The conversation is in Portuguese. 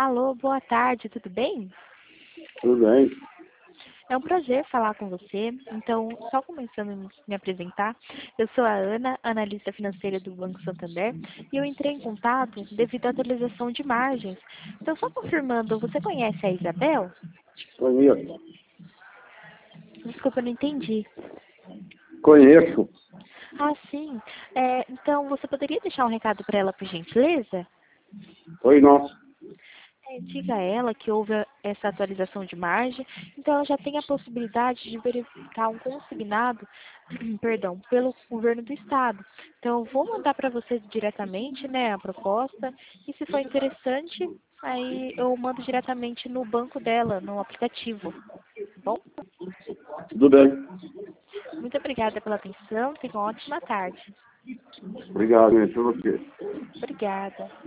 Alô, boa tarde, tudo bem? Tudo bem? É um prazer falar com você. Então, só começando a me apresentar, eu sou a Ana, analista financeira do Banco Santander, e eu entrei em contato devido à atualização de margens. Então, só confirmando, você conhece a Isabel? Conheço. Desculpa, eu não entendi. Conheço. Ah, sim. Então, você poderia deixar um recado para ela, por gentileza? Oi, não. Diga a ela que houve essa atualização de margem, então ela já tem a possibilidade de verificar um consignado, perdão, pelo governo do estado. Então eu vou mandar para você diretamente, né, a proposta, e se for interessante, aí eu mando diretamente no banco dela, no aplicativo, tá bom? Tudo bem. Muito obrigada pela atenção, tenha uma ótima tarde. Obrigado, gente. Por você. Obrigada.